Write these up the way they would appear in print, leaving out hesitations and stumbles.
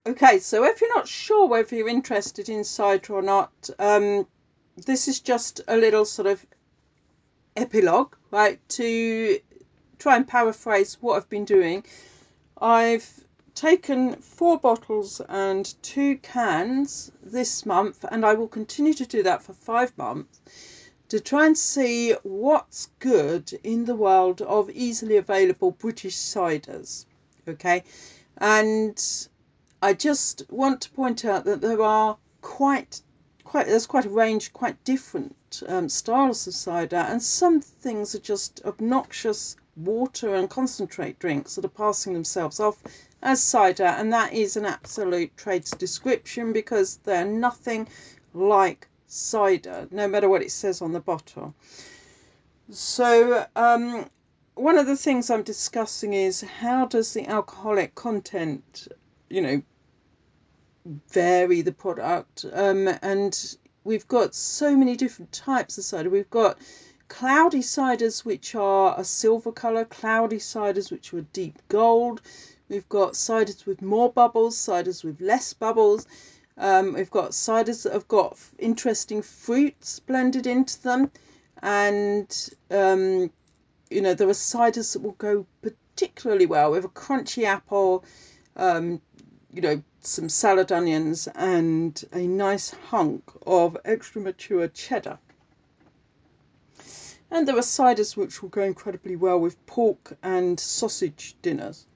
Okay, so if you're not sure whether you're interested in cider or not, this is just a little sort of epilogue, right, to try and paraphrase what I've been doing. I've taken 4 bottles and 2 cans this month, and I will continue to do that for 5 months to try and see what's good in the world of easily available British ciders. Okay, and I just want to point out that there are there's quite a range, quite different styles of cider, and some things are just obnoxious water and concentrate drinks that are passing themselves off as cider, and that is an absolute trade's description because they're nothing like cider, no matter what it says on the bottle. So, one of the things I'm discussing is how does the alcoholic content, you know, vary the product. And we've got so many different types of cider. We've got cloudy ciders, which are a silver colour, cloudy ciders, which are a deep gold. We've got ciders with more bubbles, ciders with less bubbles. We've got ciders that have got interesting fruits blended into them. And, there are ciders that will go particularly well with a crunchy apple, um, some salad onions and a nice hunk of extra mature cheddar. And there are ciders which will go incredibly well with pork and sausage dinners.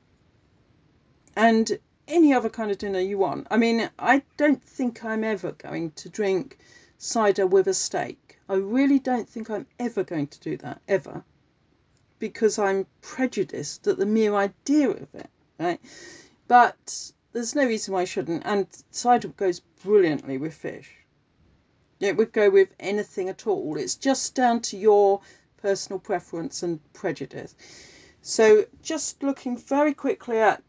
And any other kind of dinner you want. I mean, I don't think I'm ever going to drink cider with a steak. I really don't think I'm ever going to do that, ever. Because I'm prejudiced at the mere idea of it, right? But there's no reason why I shouldn't. And cider goes brilliantly with fish. It would go with anything at all. It's just down to your personal preference and prejudice. So just looking very quickly at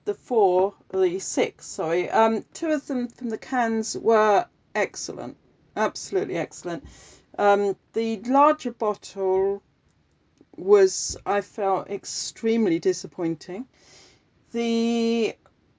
the 6, sorry. 2 of them from the cans were excellent. Absolutely excellent. The larger bottle was, I felt, extremely disappointing. The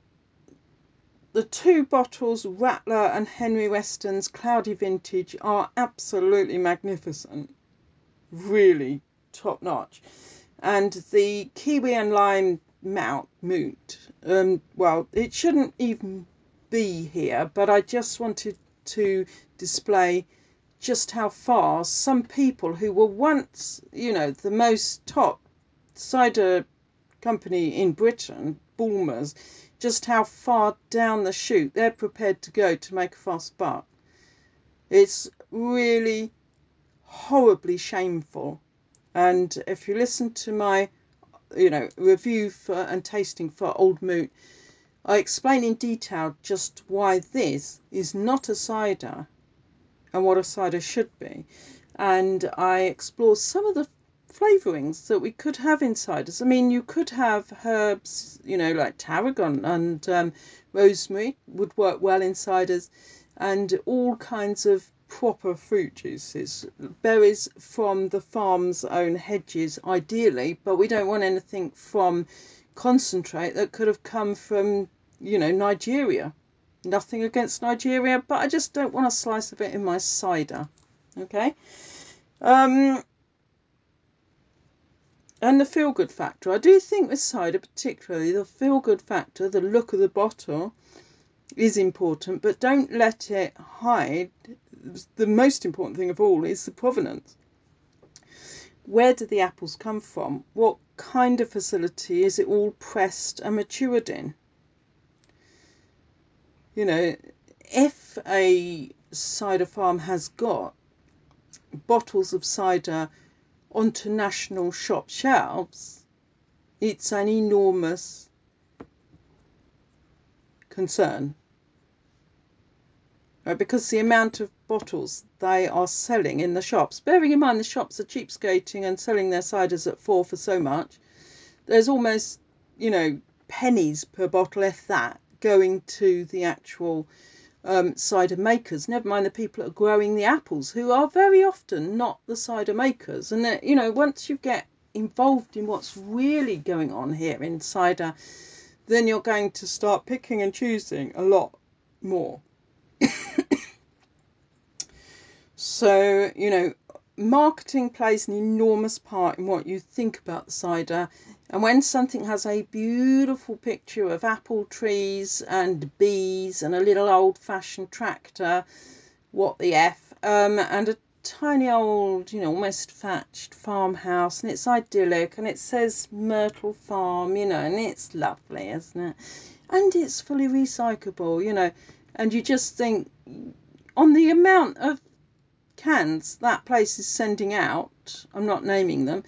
The 2 bottles, Rattler and Henry Weston's Cloudy Vintage, are absolutely magnificent. Really top notch. And the Kiwi and Lime Moot, well, it shouldn't even be here, but I just wanted to display just how far some people who were once, the most top cider company in Britain, Bulmers, just how far down the chute they're prepared to go to make a fast buck. It's really horribly shameful. And if you listen to my, review for and tasting for Old Moot, I explain in detail just why this is not a cider and what a cider should be. And I explore some of the flavourings that we could have in ciders. I mean, you could have herbs, like tarragon and rosemary would work well in ciders, and all kinds of proper fruit juices, berries from the farm's own hedges, ideally, but we don't want anything from concentrate that could have come from, Nigeria. Nothing against Nigeria, but I just don't want a slice of it in my cider. Okay. Um, and the feel good factor. I do think with cider, particularly, the feel good factor, the look of the bottle, is important, but don't let it hide. The most important thing of all is the provenance. Where do the apples come from? What kind of facility is it all pressed and matured in? If a cider farm has got bottles of cider onto national shop shelves, it's an enormous concern. Right? Because the amount of bottles they are selling in the shops, bearing in mind the shops are cheapskating and selling their ciders at 4 for so much, there's almost, pennies per bottle, if that, going to the actual cider makers, never mind the people that are growing the apples, who are very often not the cider makers. And once you get involved in what's really going on here in cider, then you're going to start picking and choosing a lot more. So, marketing plays an enormous part in what you think about the cider. And when something has a beautiful picture of apple trees and bees and a little old-fashioned tractor, what the F, and a tiny old, almost thatched farmhouse, and it's idyllic, and it says Myrtle Farm, and it's lovely, isn't it? And it's fully recyclable, and you just think on the amount of cans that place is sending out, I'm not naming them,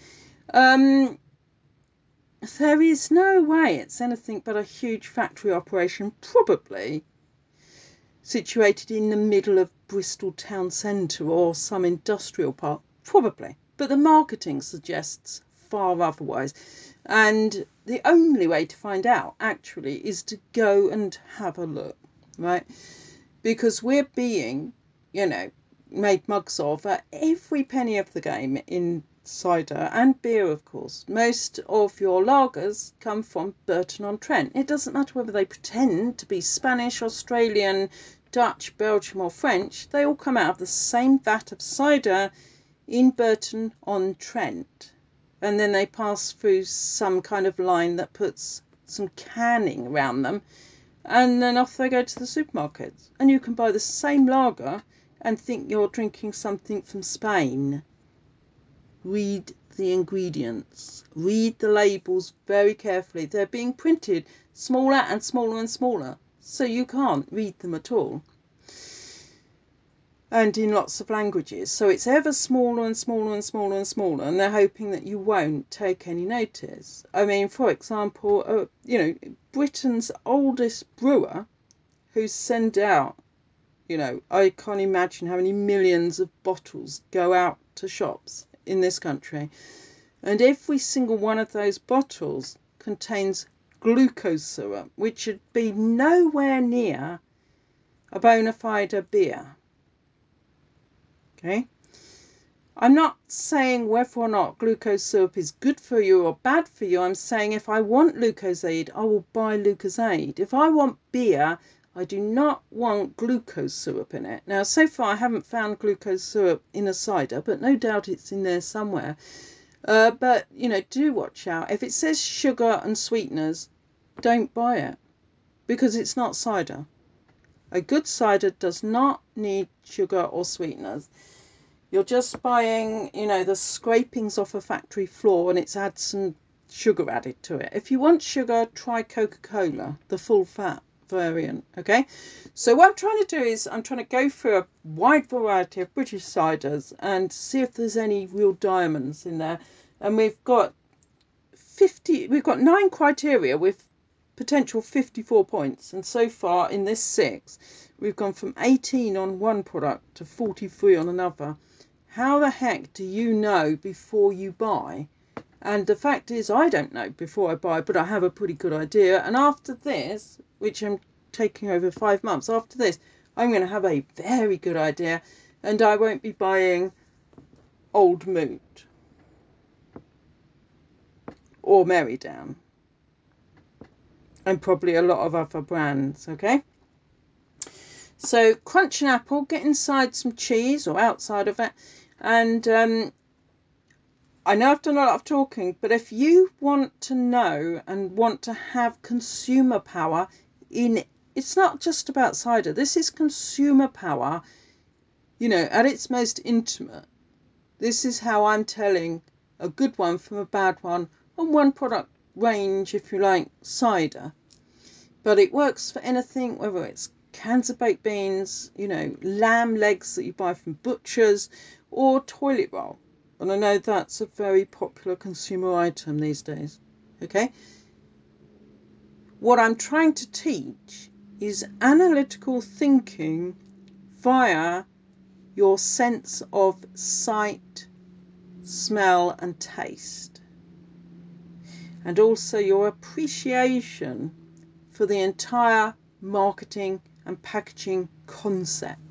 there is no way it's anything but a huge factory operation, probably situated in the middle of Bristol town centre or some industrial park, probably. But the marketing suggests far otherwise. And the only way to find out, actually, is to go and have a look, right? Because we're being, made mugs of at every penny of the game in cider and beer, of course. Most of your lagers come from Burton-on-Trent. It doesn't matter whether they pretend to be Spanish, Australian, Dutch, Belgium or French, they all come out of the same vat of cider in Burton-on-Trent. And then they pass through some kind of line that puts some canning around them, and then off they go to the supermarkets. And you can buy the same lager and think you're drinking something from Spain. Read the ingredients. Read the labels very carefully. They're being printed smaller and smaller and smaller, so you can't read them at all. And in lots of languages. So it's ever smaller and smaller and smaller and smaller, and they're hoping that you won't take any notice. I mean, for example, Britain's oldest brewer, who send out, I can't imagine how many millions of bottles go out to shops in this country. And every single one of those bottles contains glucose syrup, which should be nowhere near a bona fide beer. Okay? I'm not saying whether or not glucose syrup is good for you or bad for you. I'm saying if I want Lucozade, I will buy Lucozade. If I want beer, I do not want glucose syrup in it. Now, so far I haven't found glucose syrup in a cider, but no doubt it's in there somewhere. But, do watch out. If it says sugar and sweeteners, don't buy it, because it's not cider. A good cider does not need sugar or sweeteners. You're just buying, the scrapings off a factory floor, and it's had some sugar added to it. If you want sugar, try Coca-Cola, the full fat variant, okay? So what I'm trying to do is I'm trying to go through a wide variety of British ciders and see if there's any real diamonds in there. And we've got 9 criteria with potential 54 points, and so far in this 6 we've gone from 18 on one product to 43 on another. How the heck do you know before you buy? And the fact is, I don't know before I buy, but I have a pretty good idea. And after this, which I'm taking over 5 months, after this I'm going to have a very good idea, and I won't be buying Old Moot or Merrydown, and probably a lot of other brands, okay? So crunch an apple, get inside some cheese or outside of it, and I know I've done a lot of talking, but if you want to know and want to have consumer power it's not just about cider. This is consumer power, at its most intimate. This is how I'm telling a good one from a bad one on one product range, if you like, cider. But it works for anything, whether it's cans of baked beans, lamb legs that you buy from butchers, or toilet roll. And I know that's a very popular consumer item these days. Okay? What I'm trying to teach is analytical thinking via your sense of sight, smell, and taste. And also your appreciation for the entire marketing and packaging concept.